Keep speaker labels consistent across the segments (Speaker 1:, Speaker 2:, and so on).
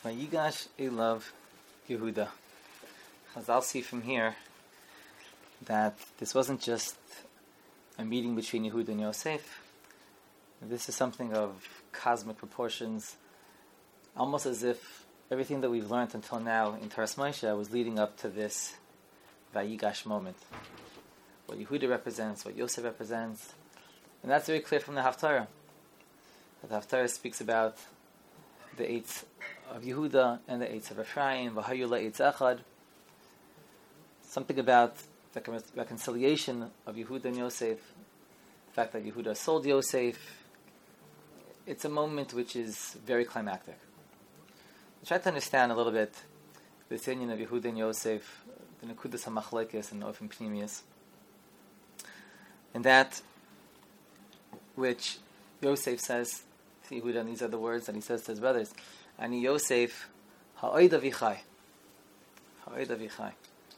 Speaker 1: Vayigash Elav Yehuda. Chazal see from here that this wasn't just a meeting between Yehuda and Yosef. This is something of cosmic proportions, almost as if everything that we've learned until now in Taras Moshe was leading up to this Vayigash moment. What Yehuda represents, what Yosef represents, and that's very clear from the Haftarah. The Haftarah speaks about the Eitz of Yehuda and the Eitz of Ephraim, V'hayula Eitz Echad. Something about the reconciliation of Yehuda and Yosef, the fact that Yehuda sold Yosef. It's a moment which is very climactic. We'll try to understand a little bit this union of Yehuda and Yosef, the Nekudas HaMachlekes and Ofim Pnimius, and that which Yosef says to Yehuda, and these are the words that he says to his brothers, Ani Yosef ha'oid avichai. Ha'oid avichai.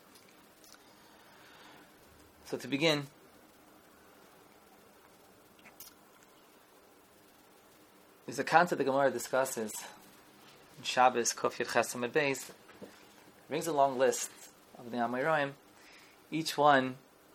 Speaker 1: So to begin, there's a concept the Gemara discusses in Shabbos, Kuf Yud Ches Amud Beis. It brings a long list of the Amoraim, each one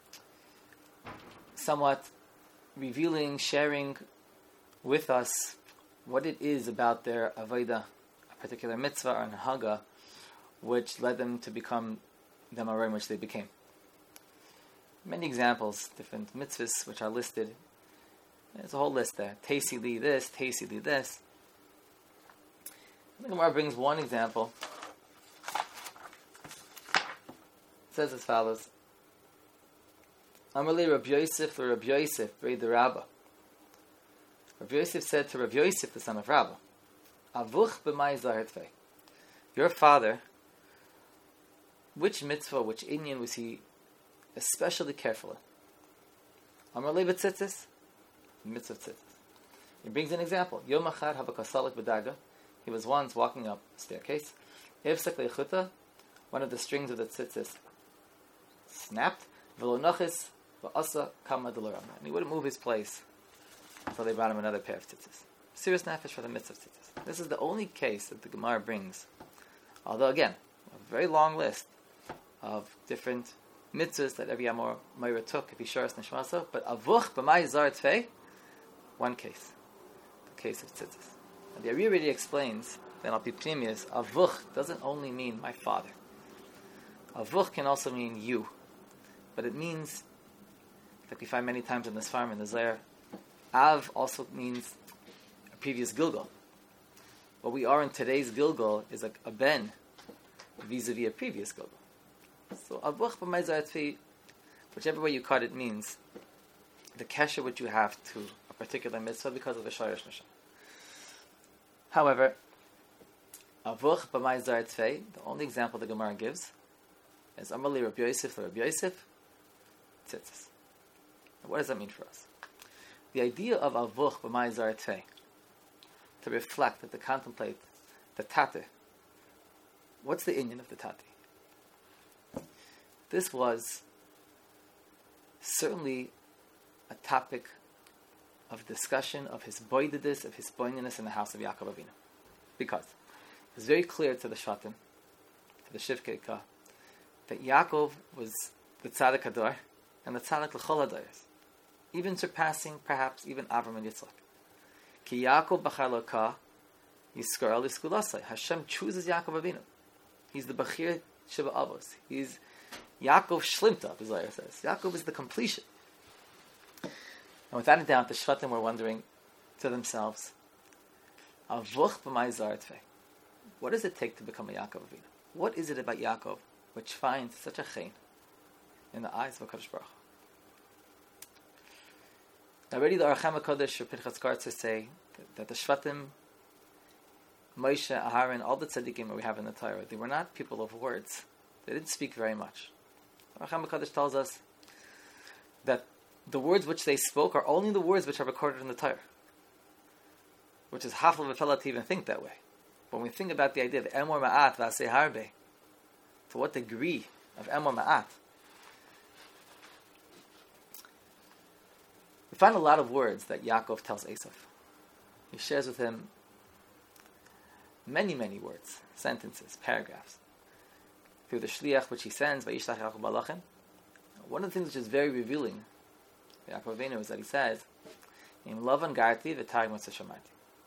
Speaker 1: somewhat revealing, sharing with us what it is about their avodah, a particular mitzvah or nahaga, which led them to become the Amoraim which they became. Many examples, different mitzvahs which are listed. There's a whole list there. Tasi li this, Tasi li this. The Gemara brings one example. It says as follows: Amar li Rabbi Yosef l'Rabbi Yosef b'rei the Rabbah. Rabbi Yosef said to Rabbi Yosef, the son of Rabbah, Avuch b'mai zahartvei. Your father, which mitzvah, which inyan was he especially careful in? Amar li b'tzitzis, mitzvah tzitzis. He brings an example. Yom achad havakasalik b'darga. He was once walking up a staircase. Ifsak le'chuta, one of the strings of the tzitzis snapped. V'lo nachis v'asa kama d'lorama. And he wouldn't move his place until they brought him another pair of tzitzis. Serious nefesh for the mitzvah tzitzis. This is the only case that the Gemara brings. Although again, a very long list of different mitzvahs that every Amor Meira took if he shares nishmasa. But avuch b'mai zar tfei, one case, the case of tzitzis. And the Ari already explains that al pi pnimius, avuch doesn't only mean my father. Avuch can also mean you, but it means, like we find many times in this farm in the Zohar, Av also means a previous Gilgal. What we are in today's Gilgal is like a ben vis-a-vis a previous Gilgal. So Avuch b'mai zar tfei, whichever way you cut it, means the kesher which you have to a particular mitzvah because of a shayrish nisham. However, Avuch b'mai zar tfei, the only example the Gemara gives is Amar li Rabbi Yosef l'Rabbi Yosef tzitzis. What does that mean for us? The idea of Avuch b'mai zar tfei, to reflect and to contemplate the tate. What's the inyan of the tate? This was certainly a topic of discussion of his boydedus, of his boyness in the house of Yaakov Avinu. Because it's very clear to the Shvatim, to the Shivkei Ka, that Yaakov was the tzaddik hador and the tzaddik l'chol hadores, even surpassing perhaps even Avram and Yitzchak. Ki Yaakov b'char lo ka yiskar al yiskulasai. Hashem chooses Yaakov Avinu. He's the bachir sheba avos. He's Yaakov shlimta, as Zohar says. Yaakov is the completion. And without a doubt, the Shvatim were wondering to themselves, Avuch b'mai zar tfei. What does it take to become a Yaakov Avinu? What is it about Yaakov which finds such a chen in the eyes of HaKadosh Baruch Hu? Already the Arachem HaKadosh or Pinchas Kartzer say that the Shvatim, Moshe, Aharon, all the tzaddikim that we have in the Torah, they were not people of words. They didn't speak very much. Arachem HaKadosh tells us that the words which they spoke are only the words which are recorded in the Torah, which is half of a fellow to even think that way. When we think about the idea of Emor Ma'at V'aseh Harbe, to what degree of Emor Ma'at? We find a lot of words that Yaakov tells Esav. He shares with him many, many words, sentences, paragraphs, through the shliach which he sends, Vayishlach Yaakov Balachim. One of the things which is very revealing, Yaakov Avinu, is that he says, "Im Lavan Garti v'Tag Mitzvah Shamarti."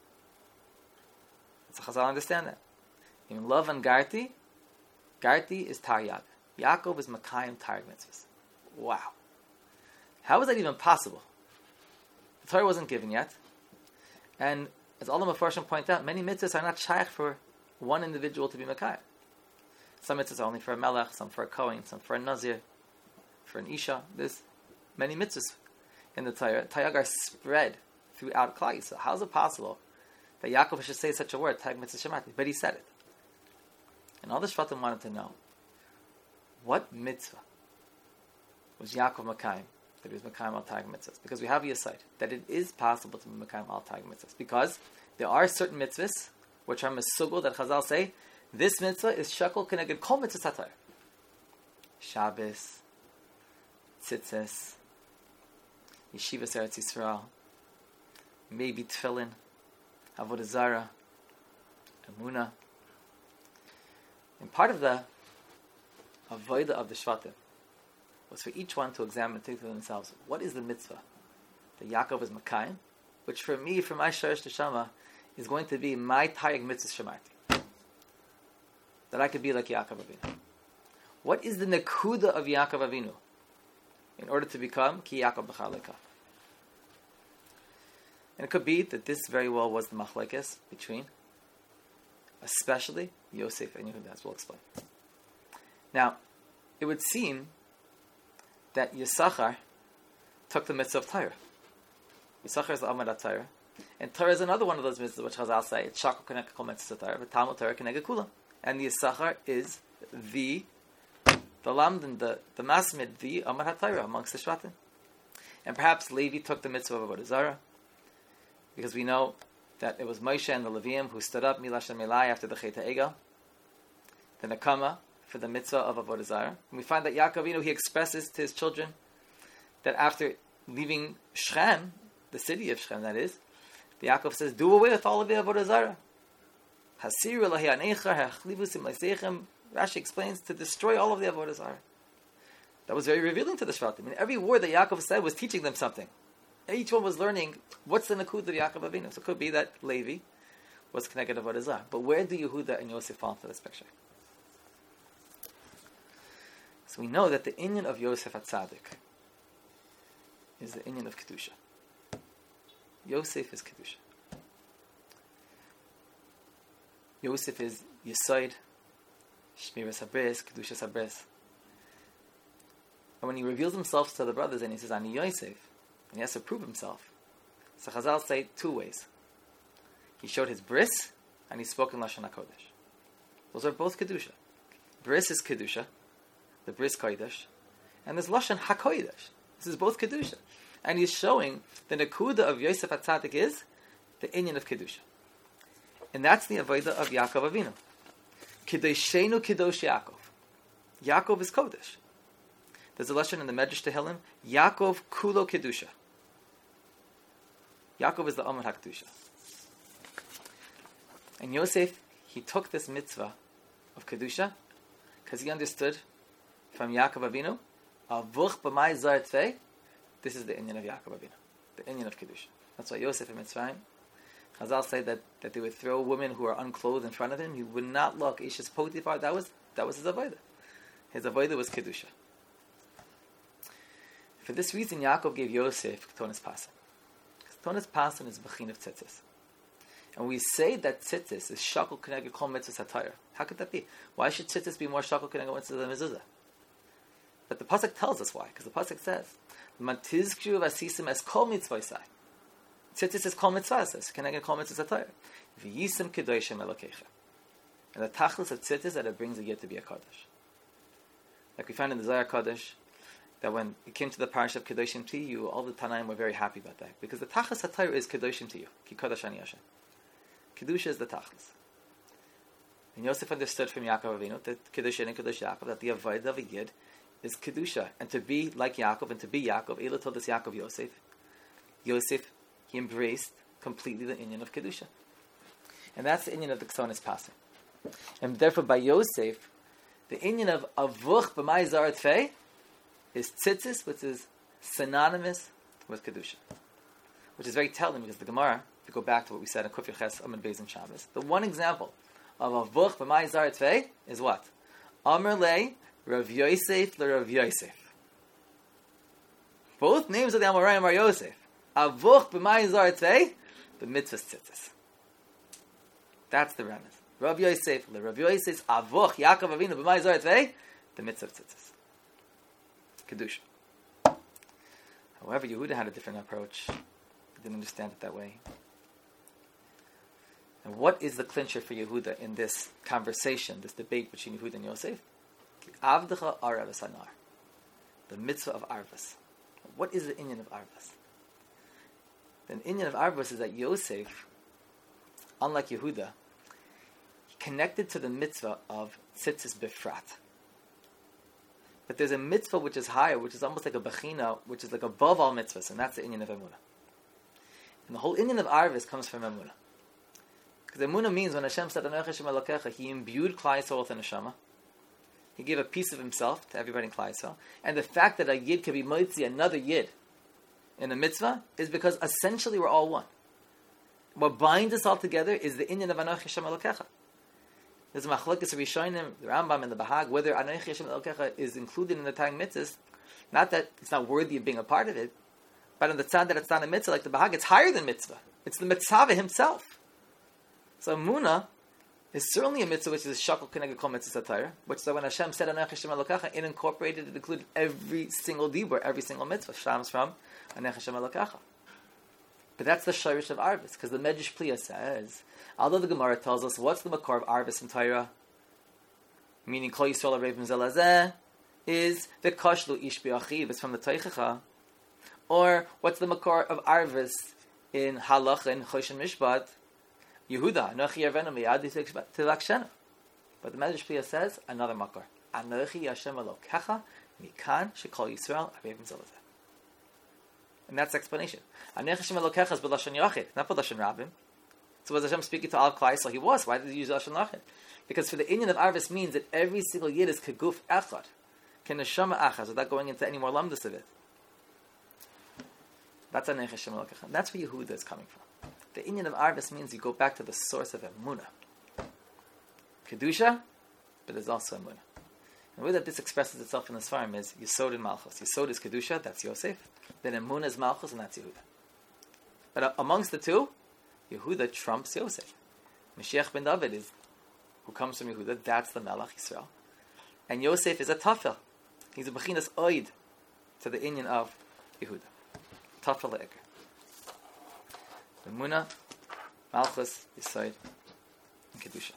Speaker 1: So Chazal understand that. Im Lavan Garti is Taryag. Yaakov is Makayim Targ Mitzvahs. Wow. How is that even possible? The Torah wasn't given yet. And as all the Mefarshim point out, many mitzvahs are not shaykh for one individual to be Makayim. Some mitzvahs are only for a melech, some for a kohen, some for a nazir, for an isha. There's many mitzvahs in the Torah. Taryag are spread throughout Klal. So how is it possible that Yaakov should say such a word, Tag Mitzvah Shemati? But he said it. And all the Shvatim wanted to know, what mitzvah was Yaakov Makayim, that he was Makayim al Tag Mitzvahs? Because we have a side that it is possible to be Makayim al Tag Mitzvahs. Because there are certain mitzvahs which are mesugol that Chazal say, this mitzvah is shakol keneged kol mitzvahs haTorah. Shabbos, tzitzis, Yeshivas Eretz Yisrael, maybe Tefillin, Avodah Zarah, Emunah. And part of the avodah of the Shvatim was for each one to examine and think to themselves, what is the mitzvah that Yaakov is Makayim, which for me, for my Sharish Neshama, is going to be my Taryag Mitzvah Shemarti, that I could be like Yaakov Avinu. What is the nekuda of Yaakov Avinu in order to become Ki Yaakov B'chaleka? And it could be that this very well was the machlekes between, especially Yosef and Yehuda, as we'll explain. Now, it would seem that Yisachar took the mitzvah of Torah. Yisachar is the Amad Torah, and Torah is another one of those mitzvahs which Chazal say, it's Shakol Keneged Kol Mitzvah Torah, but Talmud Torah Keneged Kulam. And the Yisachar is the Lamdan, the Masmid, the Amad Torah amongst the Shvatim. And perhaps Levi took the mitzvah of Avodah Zarah, because we know that it was Moshe and the Leviim who stood up Milash and Milai after the Chet HaEgel, the Nakama for the mitzvah of Avodah Zarah. And we find that Yaakov Avinu, he expresses to his children that after leaving Shechem, the city of Shechem that is, the Yaakov says, do away with all of the Avodah Zarah. Hasiru lahi anecha hachlivusim leisechem. Rashi explains, to destroy all of the Avodah Zarah. That was very revealing to the Shvatim. And every word that Yaakov said was teaching them something. Each one was learning what's the nakud of Yaakov Avinu. So it could be that Levi was connected to Avodah Zarah. But where do Yehuda and Yosef fall into this picture? So we know that the inyan of Yosef HaTzadik is the inyan of Kedusha. Yosef is Kedusha. Yosef is Yesod, Shmiras HaBris, Kedusha HaBris. And when he reveals himself to the brothers and he says, Ani Yosef, and he has to prove himself. So Chazal say two ways. He showed his bris, and he spoke in Lashon HaKodesh. Those are both Kedusha. Bris is Kedusha, the bris Kodesh, and there's Lashon HaKodesh. This is both Kedusha. And he's showing the Nekuda of Yosef HaTzadik is the inyan of Kedusha. And that's the Avodah of Yaakov Avinu. Kedoshenu Kedosh Yaakov. Yaakov is Kodesh. There's a lesson in the Medrash Tehillim, Yaakov Kulo Kedusha. Yaakov is the Amar HaKedusha. And Yosef, he took this mitzvah of Kedusha because he understood from Yaakov Avinu, Avuch b'mai zar tzvei, this is the inyan of Yaakov Avinu, the inyan of Kedusha. That's why Yosef in Mitzrayim, Chazal say that they would throw women who are unclothed in front of him. He would not look. Ishes Potiphar, that was his Avodah. His Avodah was Kedusha. For this reason, Yaakov gave Yosef Ketonis Pasan. Ketonis Pasan is Bechin of Tzitzis. And we say that Tzitzis is Shakol Keneged Kol Mitzvahs HaTorah. How could that be? Why should Tzitzis be more Shakol Keneged Mitzvahs than Mezuzah? But the Pasuk tells us why. Because the Pasuk says, Matizkru v'asisim es kol mitzvosai. Tzitzis is Kol Mitzvahs, Keneged Kol Mitzvahs HaTorah. V'yisim kedoshim elokecha. And the tachlis of Tzitzis that it brings a yid to be a Kaddish. Like we find in the Zohar Kaddish, that when it came to the parish of Kedoshim to you, all the Tanaim were very happy about that. Because the Tachlis HaTorah is Kedoshim to you. Ki Kodesh Ani Hashem. Kedusha is the Tachlis. And Yosef understood from Yaakov Avinu, that Kedusha and Kedosh Yaakov, that the Avodah of a Yid is Kedusha. And to be like Yaakov, and to be Yaakov, Elah told us Yaakov Yosef, he embraced completely the inyan of Kedusha. And that's the inyan of the Ksonis Pasuk. And therefore, by Yosef, the inyan of Avuch b'mai zar tfei is tzitzis, which is synonymous with Kedusha. Which is very telling, because the Gemara, if you go back to what we said in Kuf Yeches Amud Beis and Shabbos, the one example of Avuch b'mai zar tfei is what? Amr le Rav Yosef le Rav Yosef. Both names of the Amoraim are Yosef. Avuch b'mai zar tfei, the mitzvah tzitzis. That's the remez. Rav Yosef le Rav Yosef Avuch Yaakov Avinu b'mai zar tfei, the mitzvah tzitzis. Kedusha. However, Yehuda had a different approach. He didn't understand it that way. And what is the clincher for Yehuda in this conversation, this debate between Yehuda and Yosef? Avdecha Arvas Anar. The mitzvah of Arvas. What is the inyan of Arvas? The inyan of Arvas is that Yosef, unlike Yehuda, connected to the mitzvah of tzitzis bifrat. But there's a mitzvah which is higher, which is almost like a bechina, which is like above all mitzvahs, and that's the inyan of emunah. And the whole inyan of Arvas comes from emunah. Because emunah means when Hashem said, Anochi Hashem Elokecha, He imbued Klal Yisrael with a neshama. He gave a piece of Himself to everybody in Klal Yisrael. And the fact that a yid can be moitzi another yid in a mitzvah is because essentially we're all one. What binds us all together is the inyan of Anochi Hashem Elokecha. There's a machlokes Rishonim, the Rambam and the Bahag, whether Anochi Hashem Elokecha is included in the Tag mitzvahs. Not that it's not worthy of being a part of it, but on the tzad that it's not a mitzvah, like the Bahag, it's higher than mitzvah. It's the mitzvah himself. So Emunah is certainly a mitzvah which is shakal keneged kol mitzvah satire, which is that when Hashem said Anochi Hashem Elokecha, it incorporated, it included every single dibur, every single mitzvah, shams from Anochi Hashem Elokecha. But that's the shirish of Arvis, because the Medrash Pliya says, although the Gemara tells us what's the makor of Arvis in Torah, meaning Kol Yisrael Arev Zelazeh, is the Kashlu Ish B'Achiv, it's from the Teichacha, or what's the makor of Arvis in Halach and Choshen Mishpat, Yehuda, Anochi Yarvenu Miyadi Tilakshenu. But the Medrash Pliya says another makor, Anochi Hashem Elokecha Mikan Shekol Yisrael Arev Zelazeh. And that's the explanation. Anochi Hashem Elokecha is b'lashon yachid, not b'lashon rabim. So was Hashem speaking to all Klal Yisrael? He was. Why did he use lashon yachid? Because for the inyan of Arvis means that every single yid is keguf echad, keneshama achaz, without going into any more lamdas of it. That's Anochi Hashem Elokecha. And that's where Yehuda is coming from. The inyan of Arvis means you go back to the source of emunah. Kedusha, but there's also emunah. And the way that this expresses itself in the Sfarim is Yesod and Malchus. Yesod is Kedusha, that's Yosef. Then Emunah is Malchus, and that's Yehuda. But amongst the two, Yehuda trumps Yosef. Mashiach ben David is, who comes from Yehuda, that's the Melech Yisrael. And Yosef is a Tafel. He's a Bechinas Oid to the inyan of Yehuda. Tafel le'eker. Emunah, Malchus, Yesod, and Kedusha.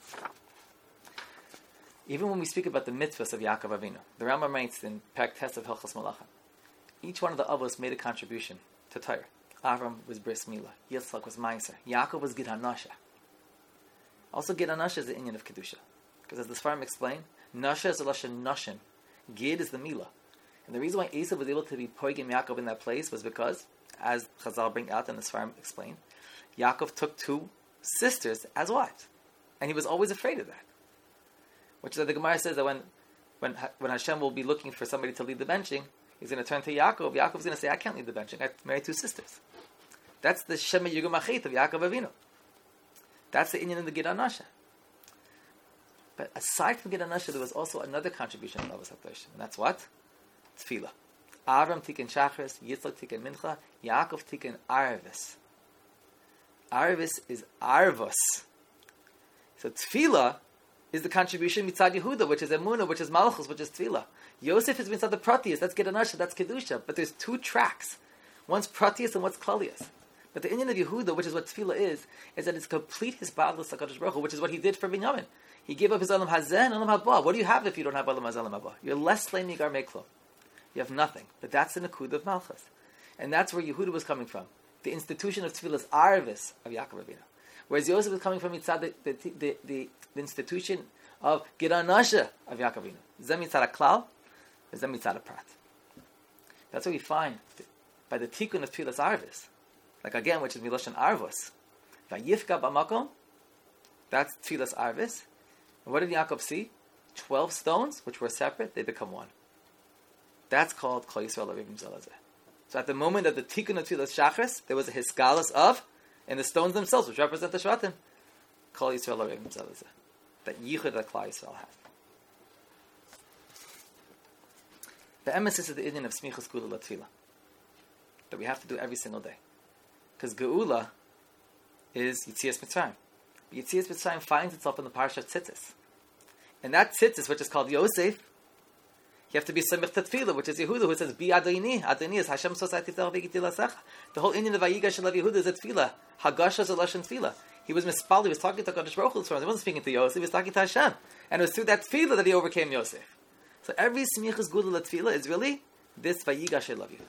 Speaker 1: Even when we speak about the mitzvahs of Yaakov Avinu, the Rambam writes in Perek Tes of Hilchos Malachim, each one of the avos made a contribution to Torah. Avram was Bris Milah, Yitzchak was Meiser, Yaakov was Gid HaNasha. Also Gid HaNasha is the inyan of Kedusha. Because as the Sfarim explain, Nasha is the Lashon Nashim, Gid is the Milah. And the reason why Esau was able to be poigim Yaakov in that place was because, as Chazal bring out and the Sfarim explain, Yaakov took two sisters as wives. And he was always afraid of that. Which is that the Gemara says that when Hashem will be looking for somebody to lead the benching, he's going to turn to Yaakov. Yaakov's going to say, I can't lead the benching. I married two sisters. That's the Shema Yigum Achit of Yaakov Avinu. That's the inyan in the Gid HaNasha. But aside from Gid HaNasha, there was also another contribution of Avos HaTosh. And that's what? Tefillah. Avram tiken Shachris, Yitzchak tiken Mincha, Yaakov tiken Arvis. Arvis is Arvos. So Tefillah is the contribution mitzad Yehuda, which is Emunah, which is Malchus, which is Tefillah. Yosef is mitzad the Pratius, that's Gid HaNasha, that's Kedusha. But there's two tracks. One's Pratius and one's Klalius. But the inyan of Yehuda, which is what Tefillah is that it's complete his badlus HaKadosh Baruch Hu, which is what he did for Binyamin. He gave up his Olam Hazeh and Olam Haba. What do you have if you don't have Olam Hazeh and Olam Haba? You're less slain Nigar Meklo. You have nothing. But that's the Nakud of Malchus. And that's where Yehuda was coming from. The institution of Tefillah is Arvis of Yaakov Avinu. Whereas Yosef was coming from mitzad the institution of Gid HaNasha of Yaakov Avinu. Zem mitzad HaKlal, zem mitzad HaPrat. That's what we find by the tikkun of Tefillah's Arvis. Like again, which is Miloshan Arvos. Vayifka b'makom, That's Tfilas Arvis. And what did Yaakov see? 12 stones, which were separate, they become one. That's called Kol Yisrael Arivim Zelazeh. So at the moment of the Tikkun of Tfilas Shachris, there was a Hisgalus of, and the stones themselves, which represent the Shvatim, Kol Yisrael Arivim Zelazeh. That Yichud that Klal Yisrael had. The emesis is the Indian of Smichas Geula Latfila. That we have to do every single day. Because Geula is Yitzias Mitzrayim. Yitzias Mitzrayim finds itself in the Parsha Tzitzis. And that Tzitzis, which is called Yosef, you have to be Samich Tefillah, which is Yehuda, who says, Bi Adoni. Adoni is Hashem Sosati Tel V'Giti Lasecha. The whole Indian of Vayigash Shel Yehuda is a Tefillah. Hagasha is a Lashon Tefillah. He was mispal, he was talking to Kadosh Baruch Hu, he wasn't speaking to Yosef, he was talking to Hashem. And it was through that Tefillah that he overcame Yosef. So every Smichas Geula Tefillah is really this Vayigash Shel Yehuda.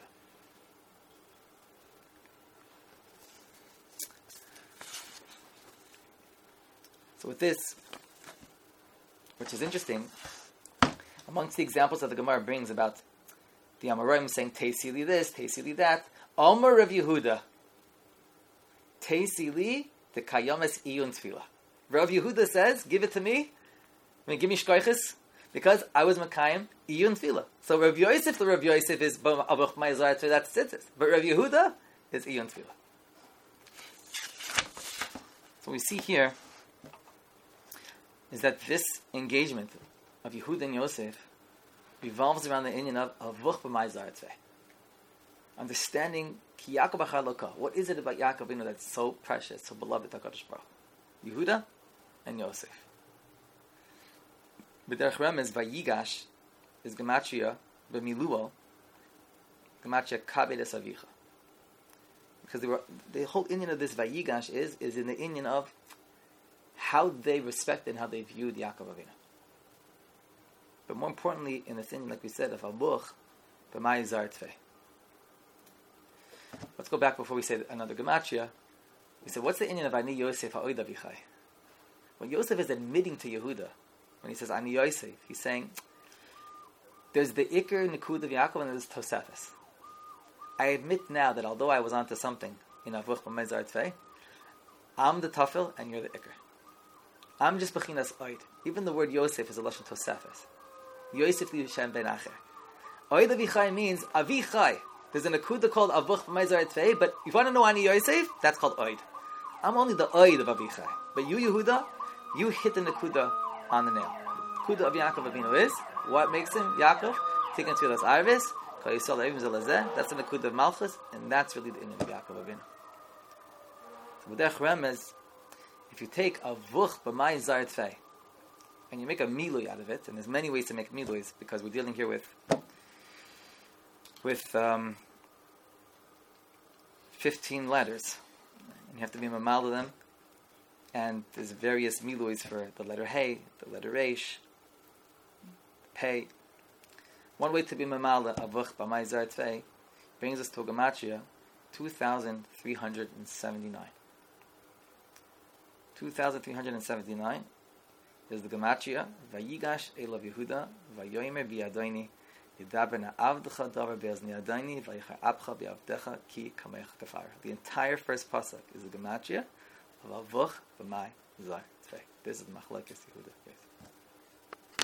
Speaker 1: So with this, which is interesting, amongst the examples that the Gemara brings about the Amoraim saying, Teisi li this, Teisi li that, Omer Rav Yehuda, Teisi li the Kayamas Iyun Tefillah. Rav Yehuda says, give it to me, give me shkoiches, because I was Makayim Iyun Tefillah. So Rav Yosef, the Rav Yosef is Abuch Ma'izar, that's Tzitzis. But Rav Yehuda is Iyun Tefillah. So we see here is that this engagement of Yehuda and Yosef revolves around the inyan of Avuch b'ma'izar tzvei. Understanding ki Yaakov achar loka. What is it about Yaakov that's so precious, so beloved to HaKadosh Baruch Hu? Yehuda and Yosef. B'derech remez vayigash is gematria b'miluo gematria kabedes avicha. Because the whole inyan of this vayigash is in the inyan of how they respected and how they viewed Yaakov Avinu. But more importantly, in the thing, like we said, of Abuch, b'ma'izar tzvei. Let's go back before we say another gematria. We said, what's the inyan of Ani Yosef ha'oid avichai? When Yosef is admitting to Yehuda, when he says Ani Yosef, he's saying, there's the Iker Nikud of Yaakov and there's Tosefes. I admit now that although I was onto something in Avuch b'ma'izar tzvei, I'm the Tafel and you're the Iker. I'm just Bechinas Oid. Even the word Yosef is a Lashon Tosefes. Yosef li Shem ben Acher. Oid Avichai means Avichai. There's an akuda called Avuch b'ma'izar tzvei, but if you want to know Ani Yosef, that's called Oid. I'm only the Oid of Avichai. But you, Yehuda, you hit the akuda on the nail. Akuda of Yaakov Avinu is, what makes him Yaakov? Tikkun Tfilas Arvis, Kol Yisrael Arivim Zelazeh, that's the akuda of Malchus, and that's really the inyan of Yaakov Avinu. So B'derech remez, if you take Avuch b'ma'izar tzvei, and you make a milui out of it, and there's many ways to make miluis, because we're dealing here with 15 letters, and you have to be mamal to them, and there's various miluis for the letter Hey, the letter Reish, Pei. One way to be mamal Avuch b'ma'izar tzvei brings us to a gematria 2,379. 2,379 is the gematria Vayigash Elav Yehuda Vayomer Biyadoni Yidaber Na'avdecha Davar Be'azni Adoni Vayichar Abcha Be'avdecha Ki Kamech Kafar. The entire first pasuk is the gematria of Avuch b'ma'izar tzvei. This is Machlekes Yehuda.